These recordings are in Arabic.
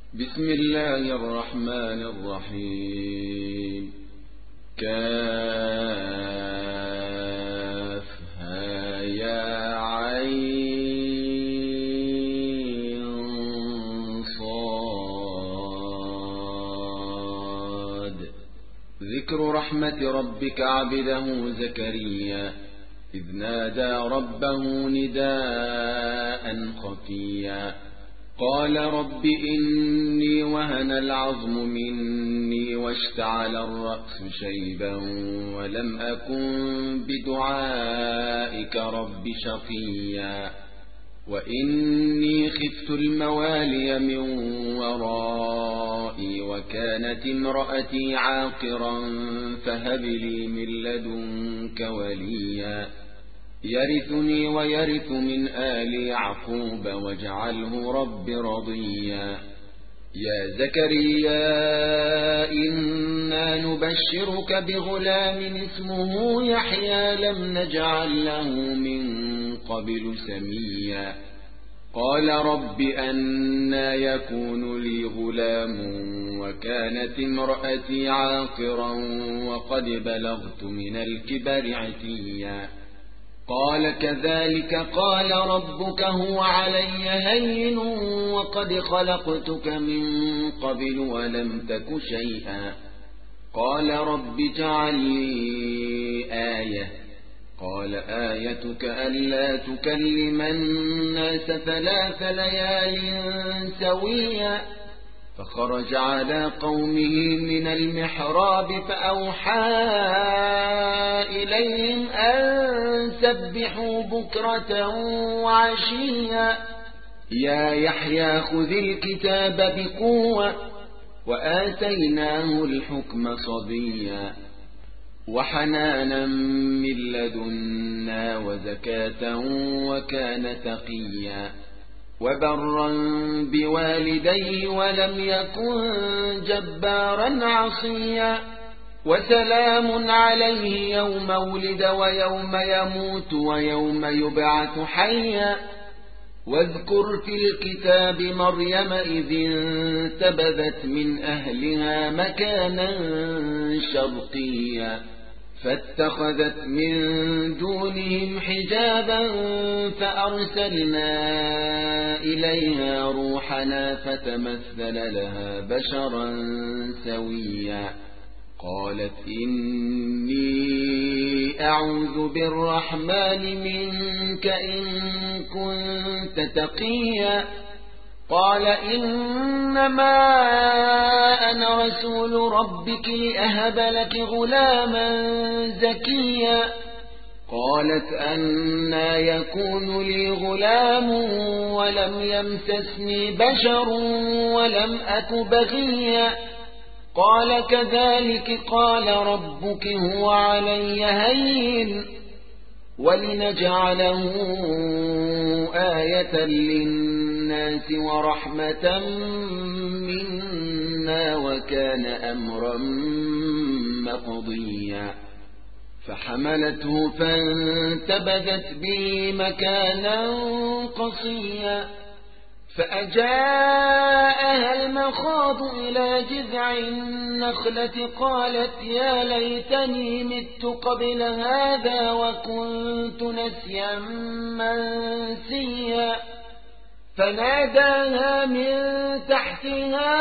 بسم الله الرحمن الرحيم. كافها يا عين صاد. ذكر رحمة ربك عبده زكريا إذ نادى ربه نداء خفيا قال رب إني وهن العظم مني واشتعل الرأس شيبا ولم أكن بدعائك رب شقيا وإني خفت الموالي من ورائي وكانت امرأتي عاقرا فهب لي من لدنك وليا يرثني ويرث من آل يعقوب واجعله رب رضيا. يا زكريا إنا نبشرك بغلام اسمه يحيى لم نجعل له من قبل سميا قال رب أنى يكون لي غلام وكانت امرأتي عاقرا وقد بلغت من الكبر عتيا قال كذلك قال ربك هو علي هين وقد خلقتك من قبل ولم تك شيئا قال رب اجعل لي آية قال آيتك ألا تكلم الناس 3 ليال سويا فخرج على قومه من المحراب فأوحى إليهم أن سبحوا بكرة وعشيا يا يحيى خذ الكتاب بقوة وآتيناه الحكم صبيا وحنانا من لدنا وزكاة وكان تقيا وبرا بوالديه ولم يكن جبارا عصيا وسلام عليه يوم ولد ويوم يموت ويوم يبعث حيا واذكر في الكتاب مريم إذ انتبذت من أهلها مكانا شرقيا فاتخذت من دونهم حجابا فأرسلنا إليها روحنا فتمثل لها بشرا سويا قالت إني أعوذ بالرحمن منك إن كنت تقيا قال إنما أنا رسول ربك لأهب لك غلاما زكيا قالت أنى يكون لي غلام ولم يمسسني بشر ولم أك بغيا قال كذلك قال ربك هو علي هين ولنجعله آية للناس ورحمة منا وكان أمرا مقضيا فحملته فانتبذت به مكانا قصيا فأجاءها المخاض إلى جذع النخلة قالت يا ليتني مت قبل هذا وكنت نسيا منسيا فناداها من تحتها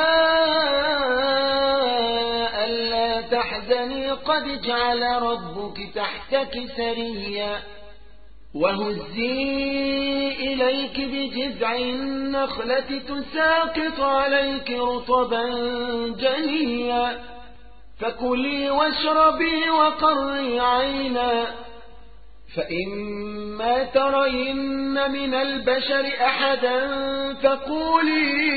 ألا تحزني قد جعل ربك تحتك سريا وهزي إليك بجذع النخلة تساقط عليك رطبا جنيا فكلي واشربي وقري عينا فإما ترين من البشر أحدا فقولي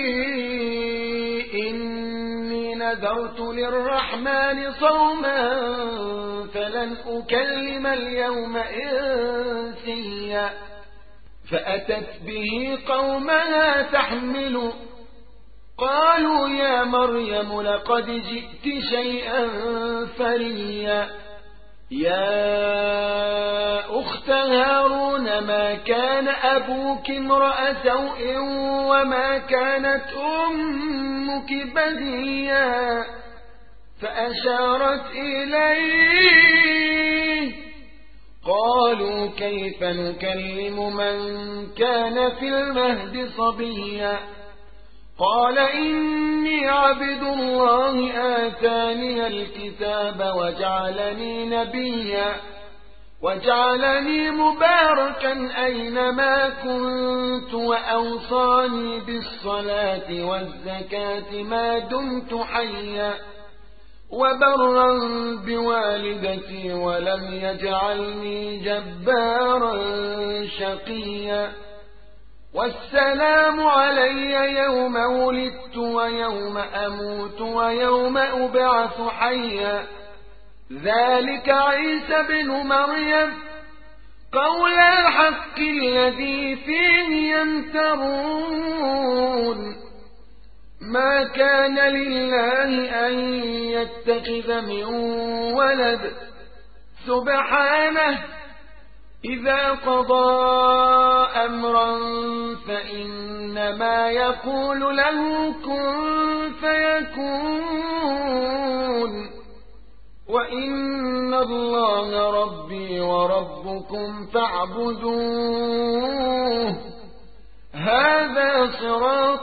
إني نذرت للرحمن صوما فلن أكلم اليوم إنسيا فأتت به قومها تحمل قالوا يا مريم لقد جئت شيئا فريا يا أخت هارون ما كان أبوك امرأ سوء وما كانت أمك بغيا فأشارت إليه قالوا كيف نكلم من كان في المهد صبيا قال إني عبد الله آتاني الكتاب وجعلني نبيا وجعلني مباركا أينما كنت وأوصاني بالصلاة والزكاة ما دمت حيا وبرا بوالدتي ولم يجعلني جبارا شقيا والسلام علي يوم ولدت ويوم أموت ويوم أبعث حيا ذلك عيسى بن مريم قول الحق الذي فيه يمترون ما كان لله أن يتخذ من ولد سبحانه إذا قضى أمرا فإنما يقول له كن فيكون وإن الله ربي وربكم فاعبدوه هذا صراط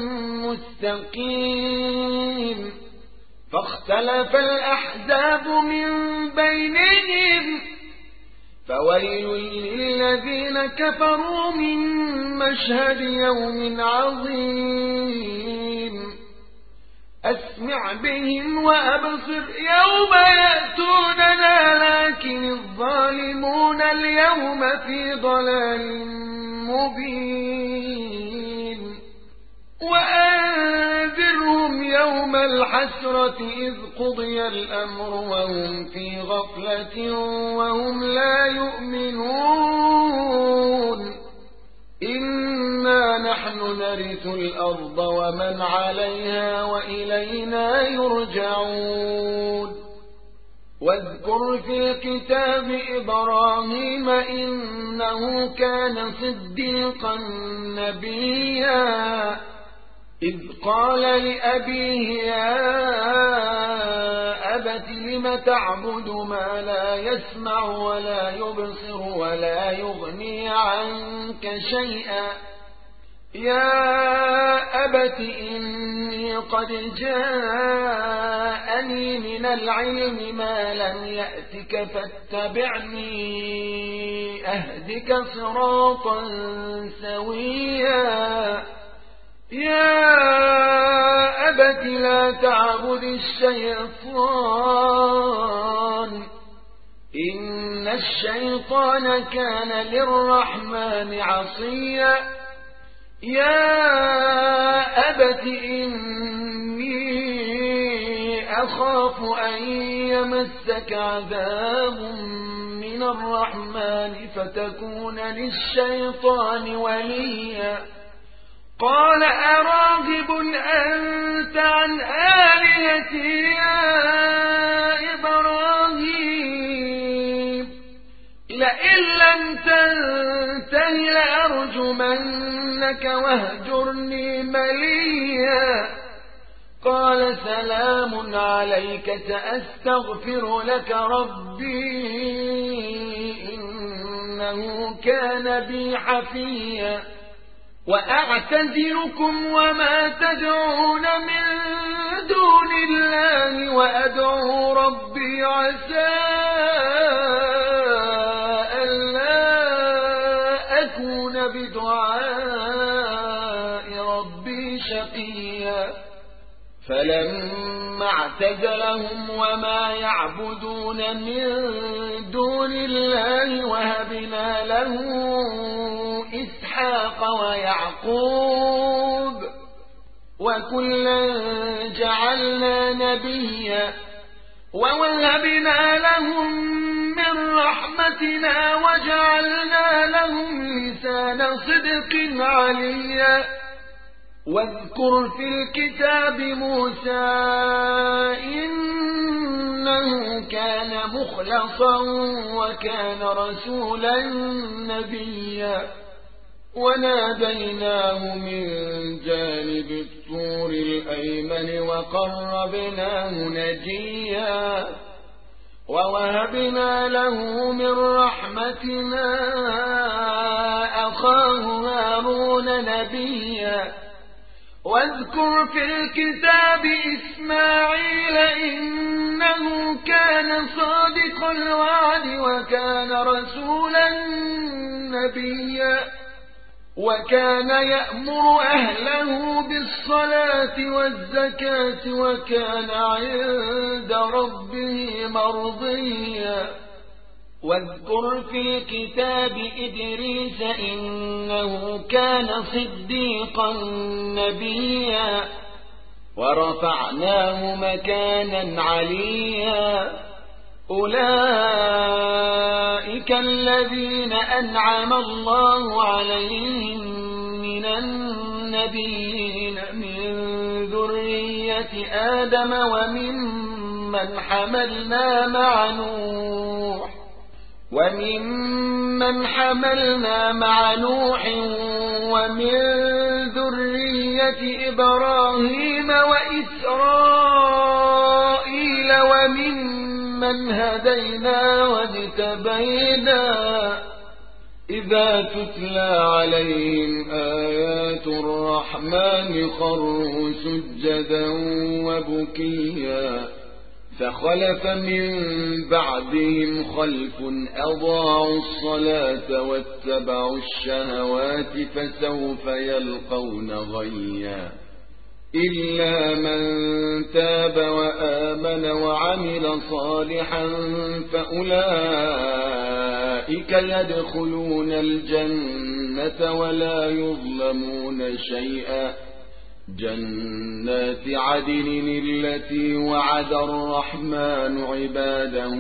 مستقيم فاختلف الأحزاب من بينهم فويل للذين كفروا من مشهد يوم عظيم أسمع بهم وأبصر يوم يأتوننا لكن الظالمون اليوم في ضلال مبين وأنذرهم يوم الحسرة إذ قضي الأمر وهم في غفلة وهم لا يؤمنون إنا نحن نرث الأرض ومن عليها وإلينا يرجعون واذكر في الكتاب إبراهيم إنه كان صديقا نبيا إذ قال لأبيه يا أبت لم تعبد ما لا يسمع ولا يبصر ولا يغني عنك شيئا يا أبت إني قد جاءني من العلم ما لم يأتك فاتبعني أهدك صراطا سويا يا أبت لا تعبد الشيطان إن الشيطان كان للرحمن عصيا يا أبت إني أخاف أن يمسك عذاب من الرحمن فتكون للشيطان وليا قال أراغب أنت عن آلهتي يا إبراهيم لئن لم تنته لأرجمنك واهجرني مليا قال سلام عليك سأستغفر لك ربي إنه كان بي حفيا وأعتذركم وما تدعون من دون الله وأدعو ربي عسى ألا أكون بدعاء ربي شقيا فلما اعتزلهم وما يعبدون من دون الله وهبنا له إسحاق ويعقوب وكلا جعلنا نبيا ووهبنا لهم من رحمتنا وجعلنا لهم لسان صدق عليا واذكر في الكتاب موسى إنه كان مخلصا وكان رسولا نبيا وناديناه من جانب الطور الأيمن وقربناه نجيا ووهبنا له من رحمتنا أخاه هارون نبيا واذكر في الكتاب إسماعيل إنه كان صادق الوعد وكان رسولا نبيا وكان يأمر أهله بالصلاة والزكاة وكان عند ربه مرضيا واذكر في الكتاب إدريس إنه كان صديقا نبيا ورفعناه مكانا عليا أولئك الذين أنعم الله عليهم من النبيين من ذرية آدم وممن حملنا مع نوح ومن ذرية إبراهيم وإسرائيل وممن هدينا واجتبينا إذا تتلى عليهم آيات الرحمن خروا سجدا وبكيا فخلف من بعدهم خلف أضاعوا الصلاة واتبعوا الشهوات فسوف يلقون غيا إلا من تاب وآمن وعمل صالحا فأولئك يدخلون الجنة ولا يظلمون شيئا جنات عدن التي وعد الرحمن عباده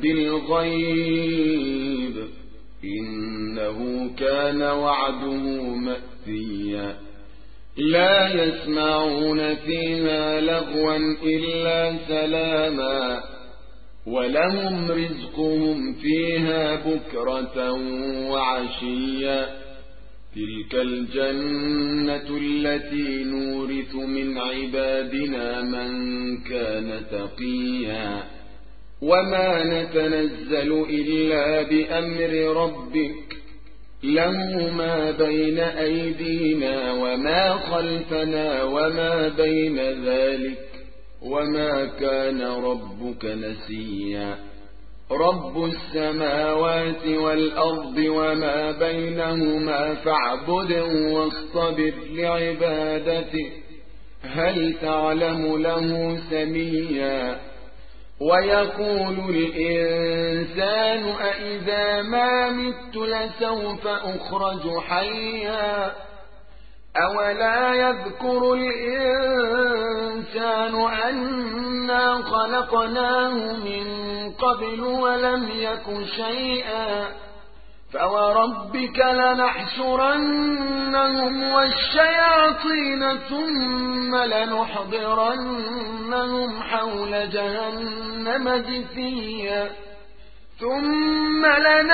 بالغيب إنه كان وعده مأتيا لا يسمعون فيها لغوا إلا سلاما ولهم رزقهم فيها بكرة وعشيا تلك الجنة التي نورث من عبادنا من كان تقيا وما نتنزل إلا بأمر ربك له ما بين أيدينا وما خلفنا وما بين ذلك وما كان ربك نسيا رب السماوات والأرض وما بينهما فاعبده واصطبر لعبادته هل تعلم له سميا ويقول الإنسان أإذا ما مت لسوف أخرج حيا أولا يذكر الإنسان أنا خلقناه من قبل ولم يك شيئا فوربك لنحشرنهم والشياطين ثم لنحضرنهم حول جهنم جثيا ثم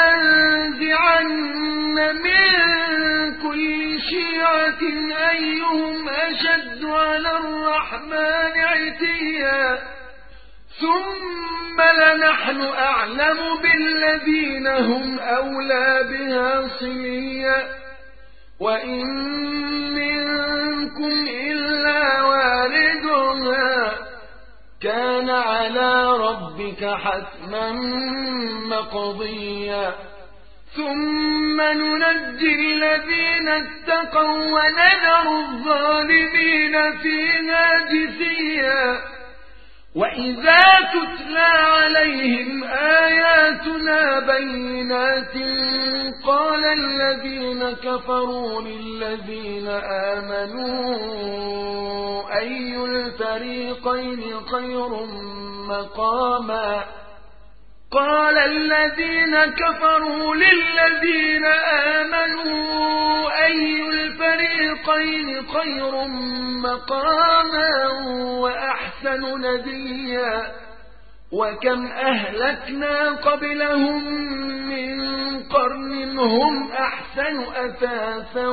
لننزعن من كل شيعة أيهم أشد على الرحمن عتيا ثم لنحن أعلم بالذين هم أولى بها صليا وإن منكم إلا واردها كان على ربك حتما مقضيا ثم ننجي الذين اتقوا ونذر الظالمين فيها جثيا وإذا تتلى عليهم آياتنا بينات قال الذين كفروا للذين آمنوا أي الفريقين خير مقاما قال الذين كفروا للذين آمنوا أي الفريقين الفريقين خير مقاما وأحسن نديا وكم أهلكنا قبلهم من قرن هم أحسن أثاثا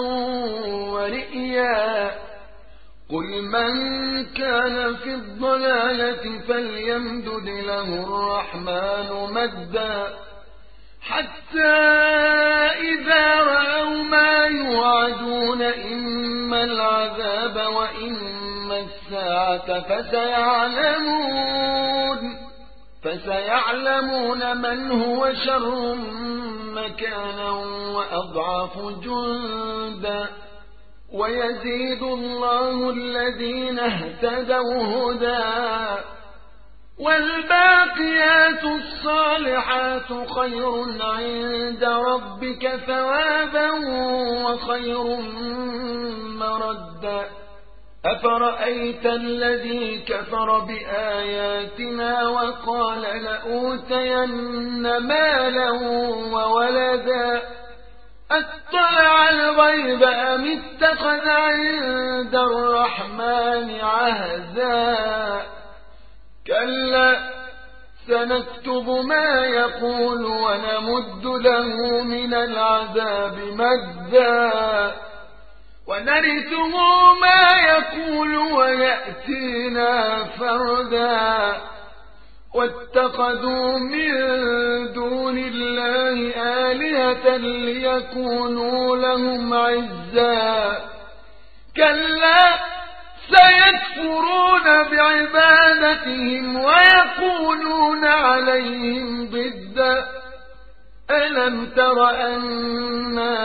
ورئيا قل من كان في الضلالة فليمدد له الرحمن مدا حتى إذا رأوا ما يوعدون إما العذاب وإما الساعة فسيعلمون من هو شر مكانا وأضعف جندا ويزيد الله الذين اهتدوا هدى والباقيات الصالحات خير عند ربك ثوابا وخير مردا أفرأيت الذي كفر بآياتنا وقال لأوتين مالا وولدا أطلع الغيب أم اتخذ عند الرحمن عهدا كلا سنكتب ما يقول ونمد له من العذاب مدا ونرثه ما يقول ويأتينا فردا واتخذوا من دون الله آلهة ليكونوا لهم عزا كلا سيكفرون بعبادتهم ويكونون عليهم ضدا ألم تر أنا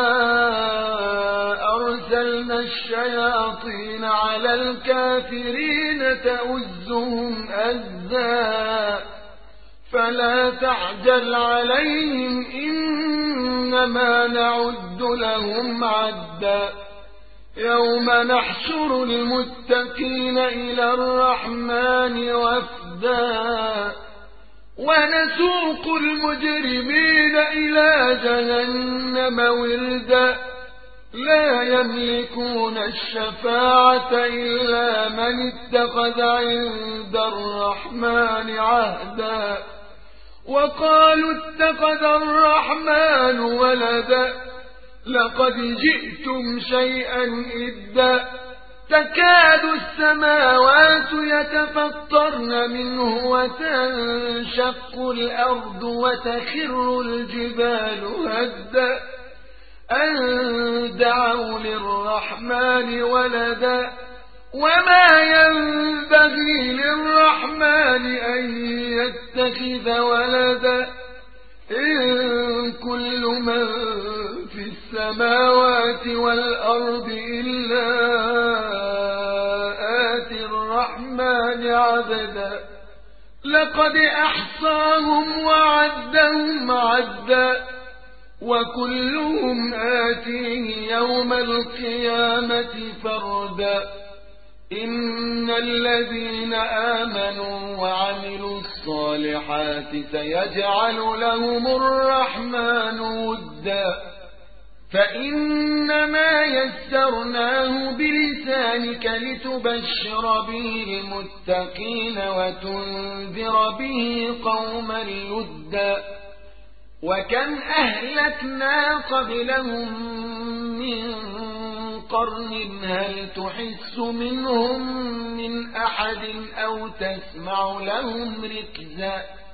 أرسلنا الشياطين على الكافرين تؤزهم أزا فلا تعجل عليهم إنما نعد لهم عدا يوم نحشر المتقين إلى الرحمن وفدا ونسوق المجرمين إلى جهنم وردا لا يملكون الشفاعة إلا من اتخذ عند الرحمن عهدا وقالوا اتخذ الرحمن ولدا لقد جئتم شيئا إدا تكاد السماوات يتفطرن منه وتنشق الأرض وتخر الجبال هدا أن دعوا للرحمن ولدا وما ينبغي للرحمن أن يتخذ ولدا إن كل من في السماوات والأرض إلا آتي الرحمن عبدا لقد أحصاهم وعدهم عدا وكلهم آتيه يوم القيامة فردا إن الذين آمنوا وعملوا الصالحات سيجعل لهم الرحمن ودا فإنما يسرناه بلسانك لتبشر به المتقين وتنذر به قوما لدا وكم أهلكنا قبلهم من قرن هل تحس منهم من أحد أو تسمع لهم ركزا